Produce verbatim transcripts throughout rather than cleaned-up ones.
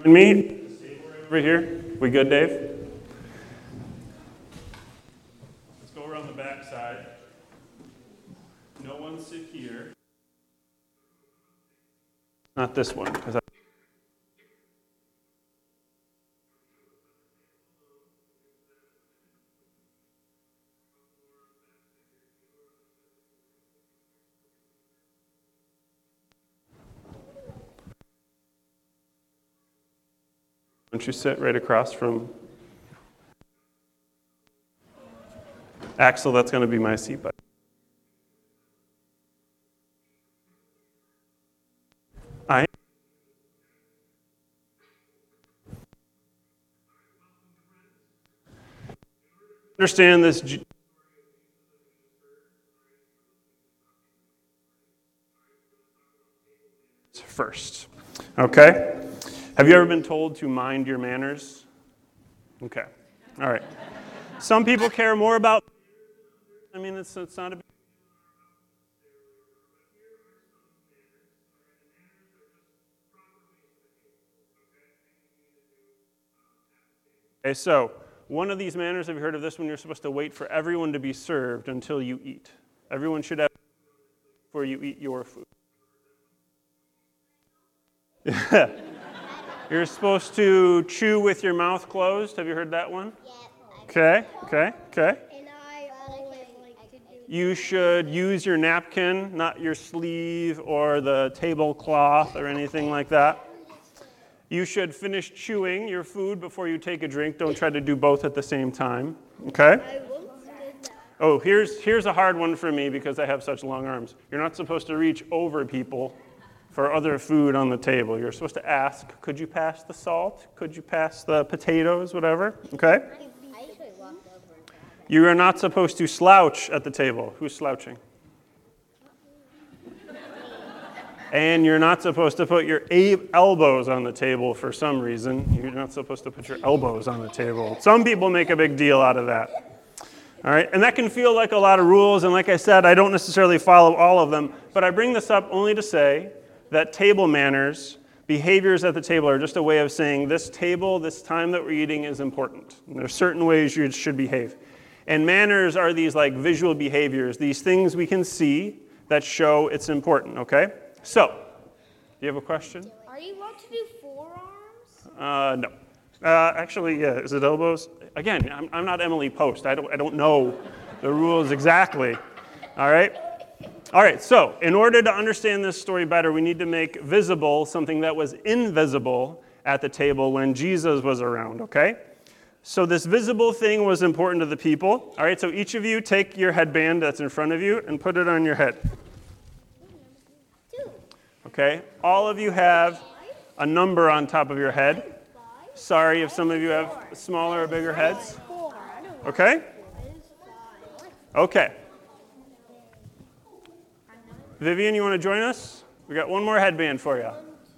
Me over here. We good, Dave? Let's go around the back side. No one sit here. Not this one, because I Why don't you sit right across from Axel? That's going to be my seat, but I understand this first. Okay? Have you ever been told to mind your manners? Okay. All right. Some people care more about, I mean, it's, it's not a big Okay, so one of these manners, have you heard of this one? You're supposed to wait for everyone to be served until you eat. Everyone should have before you eat your food. Yeah. You're supposed to chew with your mouth closed. Have you heard that one? Yeah. Okay, okay, okay. And I always like to do You should use your napkin, not your sleeve or the tablecloth or anything like that. You should finish chewing your food before you take a drink. Don't try to do both at the same time, okay? Oh, here's, here's a hard one for me because I have such long arms. You're not supposed to reach over people for other food on the table. You're supposed to ask, could you pass the salt? Could you pass the potatoes, whatever, okay? I usually walk over. You are not supposed to slouch at the table. Who's slouching? And you're not supposed to put your elbows on the table for some reason. You're not supposed to put your elbows on the table. Some people make a big deal out of that. All right, and that can feel like a lot of rules, and like I said, I don't necessarily follow all of them, but I bring this up only to say that table manners, behaviors at the table are just a way of saying this table, this time that we're eating is important. And there's certain ways you should behave. And manners are these like visual behaviors, these things we can see that show it's important, okay? So, do you have a question? Are you allowed to do forearms? Uh, no. Uh, actually, yeah, is it elbows? Again, I'm, I'm not Emily Post. I don't, I don't know the rules exactly, all right? All right, so in order to understand this story better, we need to make visible something that was invisible at the table when Jesus was around, okay? So this visible thing was important to the people. All right, so each of you take your headband that's in front of you and put it on your head. Okay, all of you have a number on top of your head. Sorry if some of you have smaller or bigger heads. Okay? Okay. Vivian, you want to join us? We got one more headband for you.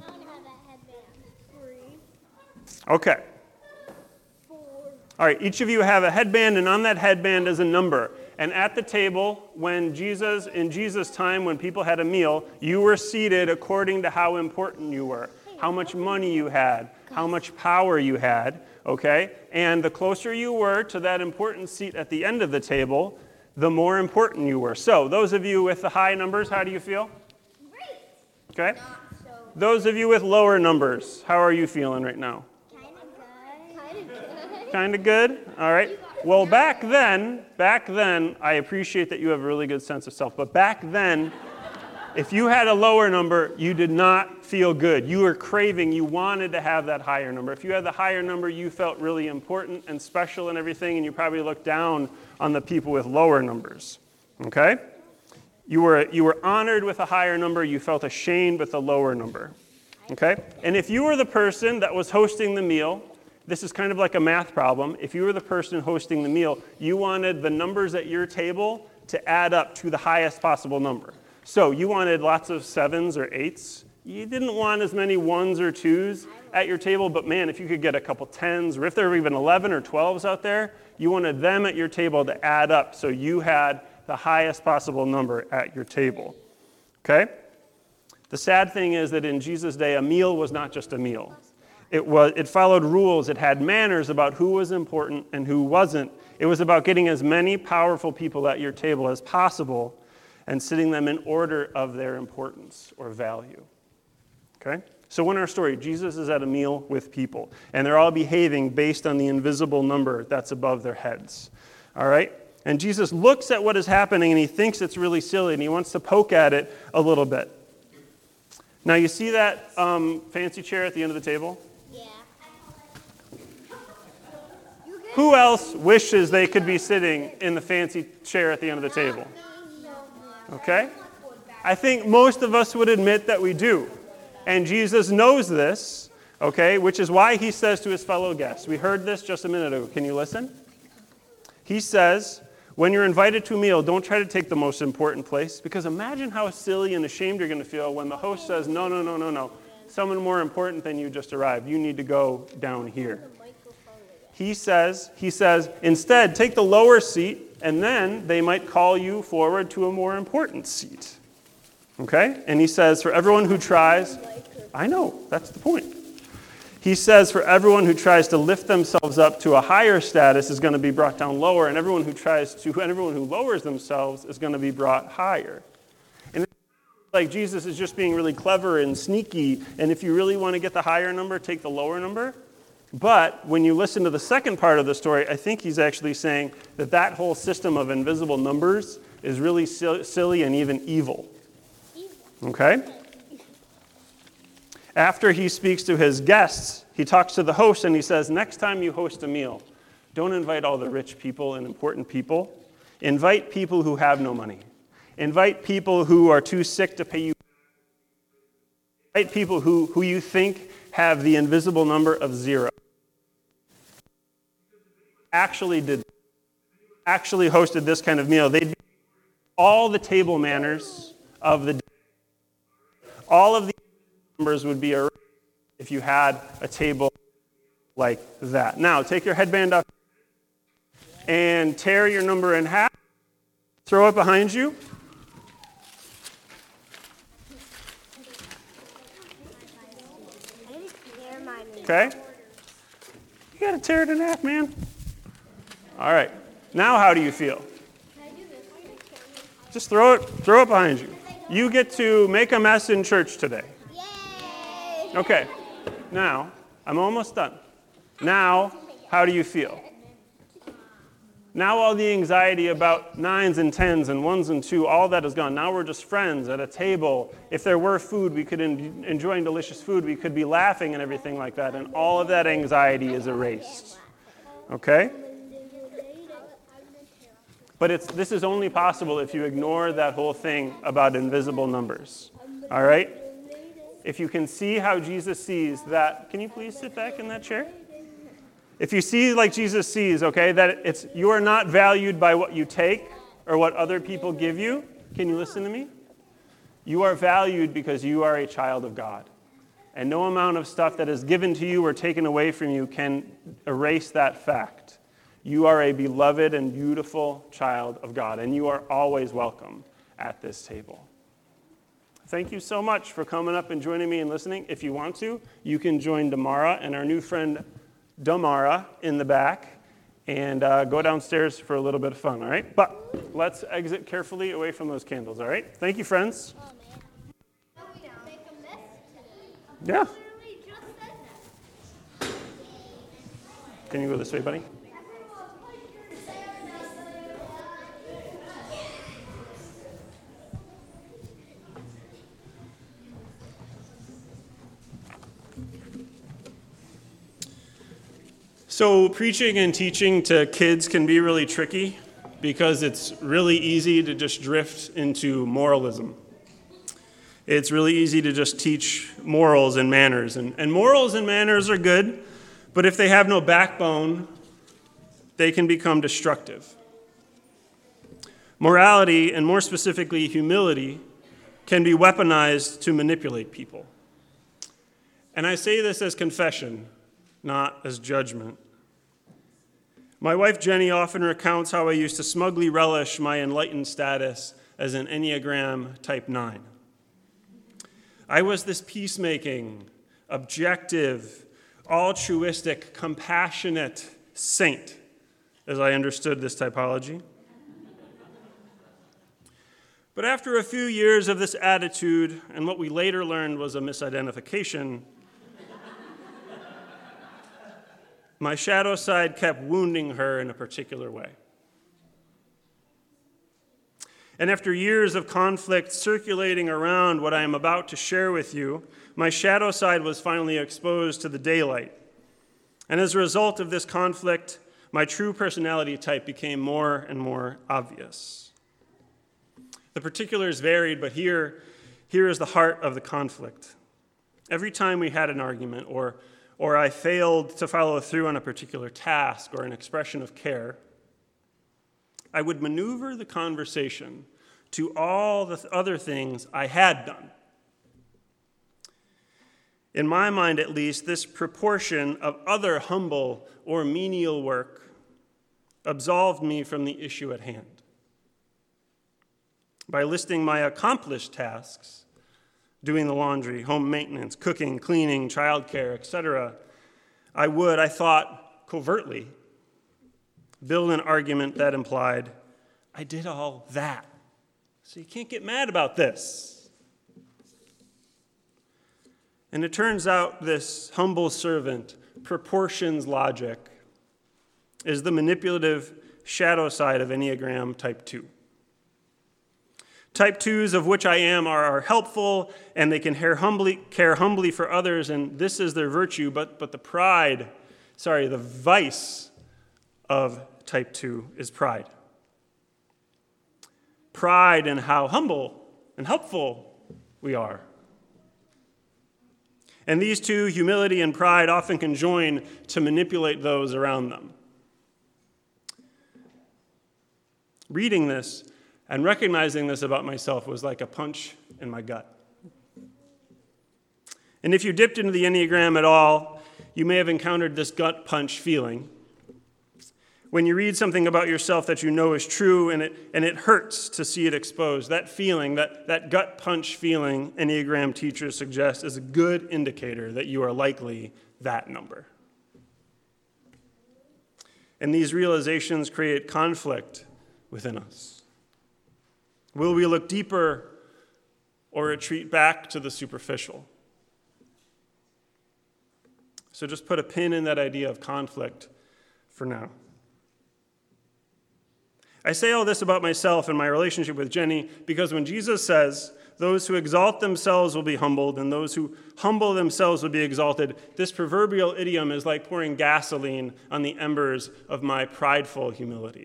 Okay. All right, each of you have a headband, and on that headband is a number. And at the table, when Jesus, in Jesus' time, when people had a meal, you were seated according to how important you were, how much money you had, how much power you had, okay? And the closer you were to that important seat at the end of the table, the more important you were. So, those of you with the high numbers, how do you feel? Great. Okay? Those of you with lower numbers, how are you feeling right now? Kind of good. Kind of good. Kind of good? All right. Well, back then, back then, I appreciate that you have a really good sense of self, but back then, if you had a lower number, you did not feel good. You were craving, you wanted to have that higher number. If you had the higher number, you felt really important and special and everything, and you probably looked down on the people with lower numbers, okay? You were, you were honored with a higher number, you felt ashamed with a lower number, okay? And if you were the person that was hosting the meal, this is kind of like a math problem. If you were the person hosting the meal, you wanted the numbers at your table to add up to the highest possible number. So you wanted lots of sevens or eights. You didn't want as many ones or twos at your table, but man, if you could get a couple tens, or if there were even eleven or twelves out there, you wanted them at your table to add up so you had the highest possible number at your table, okay? The sad thing is that in Jesus' day, a meal was not just a meal. It was, it followed rules. It had manners about who was important and who wasn't. It was about getting as many powerful people at your table as possible and sitting them in order of their importance or value. Okay? So in our story, Jesus is at a meal with people, and they're all behaving based on the invisible number that's above their heads. All right? And Jesus looks at what is happening, and he thinks it's really silly, and he wants to poke at it a little bit. Now, you see that um, fancy chair at the end of the table? Yeah. Who else wishes they could be sitting in the fancy chair at the end of the table? Okay? I think most of us would admit that we do. And Jesus knows this, okay, which is why he says to his fellow guests, we heard this just a minute ago. Can you listen? He says, when you're invited to a meal, don't try to take the most important place, because imagine how silly and ashamed you're going to feel when the host says, no, no, no, no, no. Someone more important than you just arrived. You need to go down here. He says, he says, instead, take the lower seat, and then they might call you forward to a more important seat. Okay? And he says, for everyone who tries, I know, that's the point. He says, for everyone who tries to lift themselves up to a higher status is going to be brought down lower, and everyone who tries to, and everyone who lowers themselves is going to be brought higher. And it's like Jesus is just being really clever and sneaky, and if you really want to get the higher number, take the lower number. But when you listen to the second part of the story, I think he's actually saying that that whole system of invisible numbers is really silly and even evil. Okay? After he speaks to his guests, he talks to the host and he says, next time you host a meal, don't invite all the rich people and important people. Invite people who have no money. Invite people who are too sick to pay you. Invite people who, who you think have the invisible number of zero. Actually did, actually hosted this kind of meal, they'd be all the table manners of the day. All of the numbers would be erased if you had a table like that. Now, take your headband off and tear your number in half. Throw it behind you. Okay? You got to tear it in half, man. All right. Now how do you feel? Just throw it, throw it behind you. You get to make a mess in church today. Yay! Okay. Now, I'm almost done. Now, how do you feel? Now all the anxiety about nines and tens and ones and two, all that is gone. Now we're just friends at a table. If there were food, we could en- enjoy delicious food. We could be laughing and everything like that. And all of that anxiety is erased. Okay? But it's, this is only possible if you ignore that whole thing about invisible numbers. All right? If you can see how Jesus sees that, can you please sit back in that chair? If you see like Jesus sees, okay, that it's you are not valued by what you take or what other people give you. Can you listen to me? You are valued because you are a child of God. And no amount of stuff that is given to you or taken away from you can erase that fact. You are a beloved and beautiful child of God, and you are always welcome at this table. Thank you so much for coming up and joining me and listening. If you want to, you can join Damara and our new friend Damara in the back and uh, go downstairs for a little bit of fun, all right? But let's exit carefully away from those candles, all right? Thank you, friends. Oh, man. Make a mess today. Yeah. Literally just said that. Can you go this way, buddy? So preaching and teaching to kids can be really tricky because it's really easy to just drift into moralism. It's really easy to just teach morals and manners. And, and morals and manners are good, but if they have no backbone, they can become destructive. Morality, and more specifically humility, can be weaponized to manipulate people. And I say this as confession, not as judgment. My wife Jenny often recounts how I used to smugly relish my enlightened status as an Enneagram Type nine. I was this peacemaking, objective, altruistic, compassionate saint, as I understood this typology. But after a few years of this attitude, and what we later learned was a misidentification, my shadow side kept wounding her in a particular way. And after years of conflict circulating around what I am about to share with you, my shadow side was finally exposed to the daylight. And as a result of this conflict, my true personality type became more and more obvious. The particulars varied, but here, here is the heart of the conflict. Every time we had an argument, or, or I failed to follow through on a particular task or an expression of care, I would maneuver the conversation to all the other things I had done. In my mind, at least, this proportion of other humble or menial work absolved me from the issue at hand. By listing my accomplished tasks, doing the laundry, home maintenance, cooking, cleaning, childcare, et cetera, I would, I thought, covertly, build an argument that implied, I did all that, so you can't get mad about this. And it turns out this humble servant proportions logic is the manipulative shadow side of Enneagram Type two. Type twos, of which I am, are, are helpful, and they can care humbly, care humbly for others, and this is their virtue, but, but the pride, sorry, the vice of Type two is pride. Pride in how humble and helpful we are. And these two, humility and pride, often conjoin to manipulate those around them. Reading this and recognizing this about myself was like a punch in my gut. And if you dipped into the Enneagram at all, you may have encountered this gut punch feeling. When you read something about yourself that you know is true and it, and it hurts to see it exposed, that feeling, that, that gut punch feeling, Enneagram teachers suggest is a good indicator that you are likely that number. And these realizations create conflict within us. Will we look deeper or retreat back to the superficial? So just put a pin in that idea of conflict for now. I say all this about myself and my relationship with Jenny because when Jesus says, those who exalt themselves will be humbled and those who humble themselves will be exalted, this proverbial idiom is like pouring gasoline on the embers of my prideful humility.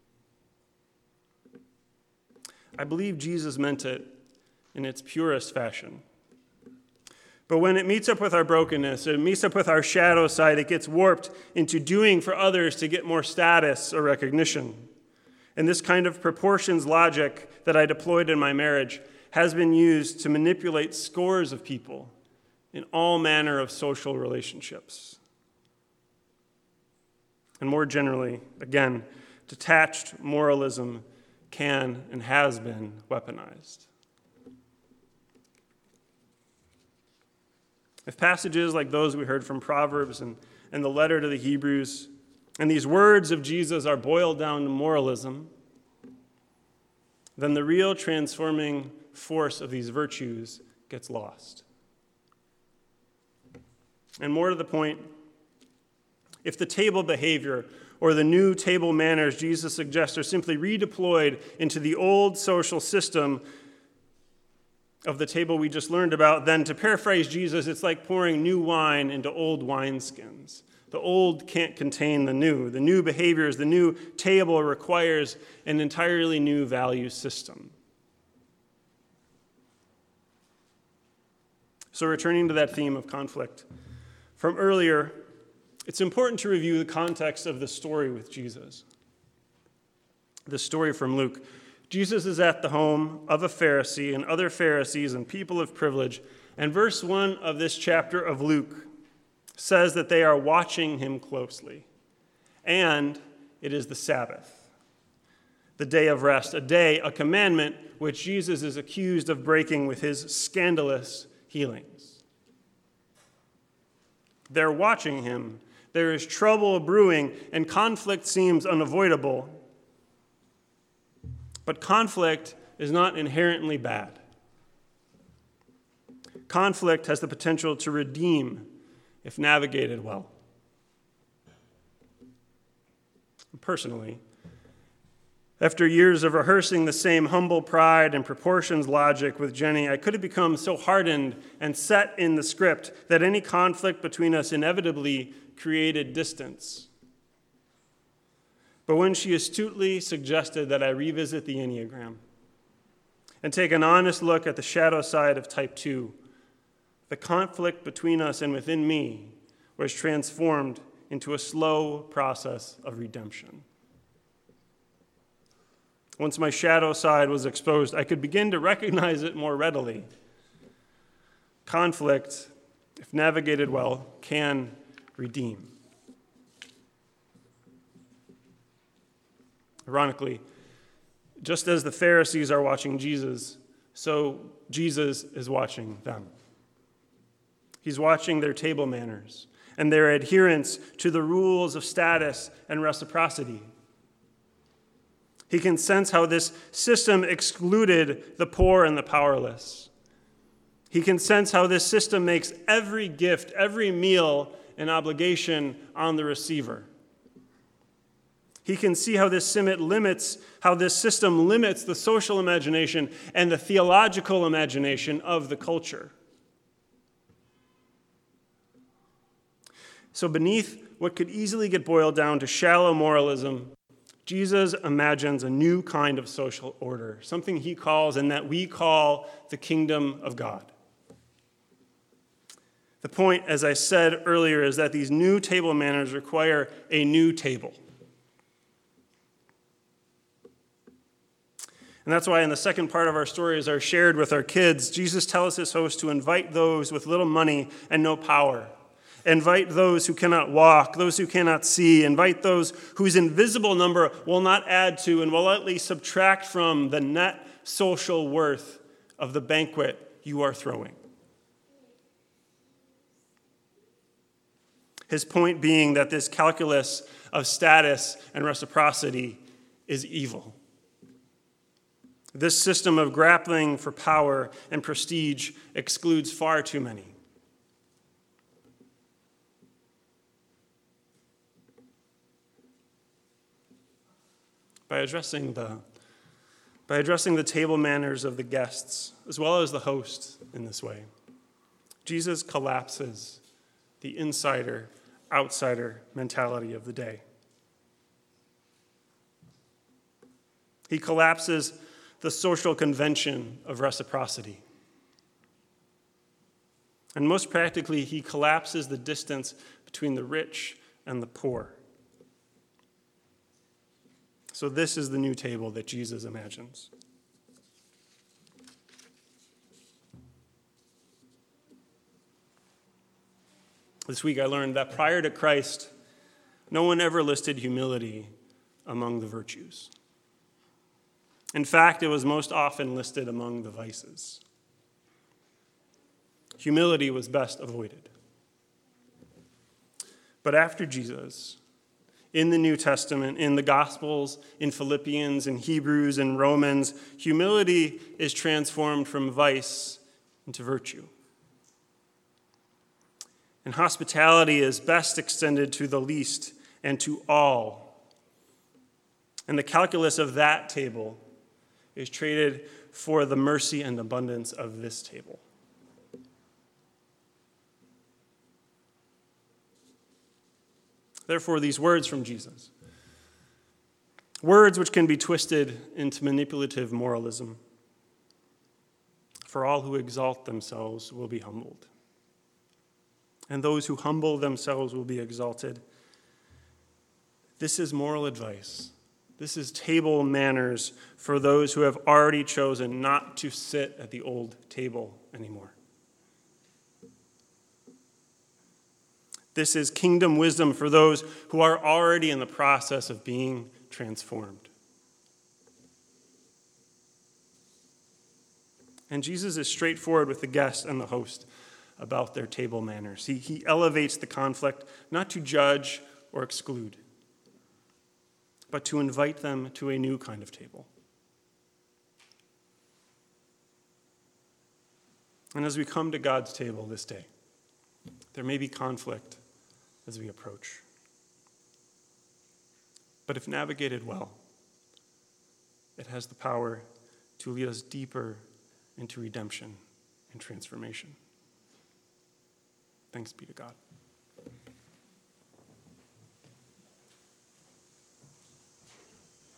I believe Jesus meant it in its purest fashion. But when it meets up with our brokenness, it meets up with our shadow side, it gets warped into doing for others to get more status or recognition. And this kind of proportions logic that I deployed in my marriage has been used to manipulate scores of people in all manner of social relationships. And more generally, again, detached moralism can and has been weaponized. If passages like those we heard from Proverbs and, and the letter to the Hebrews and these words of Jesus are boiled down to moralism, then the real transforming force of these virtues gets lost. And more to the point, if the table behavior or the new table manners Jesus suggests are simply redeployed into the old social system of the table we just learned about, then to paraphrase Jesus, it's like pouring new wine into old wineskins. The old can't contain the new. The new behaviors, the new table requires an entirely new value system. So returning to that theme of conflict from earlier, it's important to review the context of the story with Jesus. The story from Luke. Jesus is at the home of a Pharisee and other Pharisees and people of privilege. And verse one of this chapter of Luke says that they are watching him closely. And it is the Sabbath, the day of rest, a day, a commandment which Jesus is accused of breaking with his scandalous healings. They're watching him. There is trouble brewing, and conflict seems unavoidable. But conflict is not inherently bad. Conflict has the potential to redeem if navigated well. Personally, after years of rehearsing the same humble pride and proportions logic with Jenny, I could have become so hardened and set in the script that any conflict between us inevitably created distance. But when she astutely suggested that I revisit the Enneagram and take an honest look at the shadow side of type two, the conflict between us and within me was transformed into a slow process of redemption. Once my shadow side was exposed, I could begin to recognize it more readily. Conflict, if navigated well, can redeem. Ironically, just as the Pharisees are watching Jesus, so Jesus is watching them. He's watching their table manners and their adherence to the rules of status and reciprocity. He can sense how this system excluded the poor and the powerless. He can sense how this system makes every gift, every meal, an obligation on the receiver. He can see how this limits, how this system limits the social imagination and the theological imagination of the culture. So beneath what could easily get boiled down to shallow moralism, Jesus imagines a new kind of social order, something he calls and that we call the kingdom of God. The point, as I said earlier, is that these new table manners require a new table. And that's why in the second part of our stories are shared with our kids, Jesus tells his host to invite those with little money and no power. Invite those who cannot walk, those who cannot see. Invite those whose invisible number will not add to and will at least subtract from the net social worth of the banquet you are throwing. His point being that this calculus of status and reciprocity is evil. This system of grappling for power and prestige excludes far too many. By addressing the, by addressing the table manners of the guests, as well as the host in this way, Jesus collapses the insider-outsider mentality of the day. He collapses the social convention of reciprocity. And most practically, he collapses the distance between the rich and the poor. So this is the new table that Jesus imagines. This week I learned that prior to Christ, no one ever listed humility among the virtues. In fact, it was most often listed among the vices. Humility was best avoided. But after Jesus, in the New Testament, in the Gospels, in Philippians, in Hebrews, and Romans, humility is transformed from vice into virtue. And hospitality is best extended to the least and to all. And the calculus of that table is traded for the mercy and abundance of this table. Therefore, these words from Jesus, words which can be twisted into manipulative moralism. For all who exalt themselves will be humbled, and those who humble themselves will be exalted. This is moral advice. This is table manners for those who have already chosen not to sit at the old table anymore. This is kingdom wisdom for those who are already in the process of being transformed. And Jesus is straightforward with the guest and the host. about their table manners. He, he elevates the conflict not to judge or exclude, but to invite them to a new kind of table. And as we come to God's table this day, there may be conflict as we approach. But if navigated well, it has the power to lead us deeper into redemption and transformation. Thanks be to God.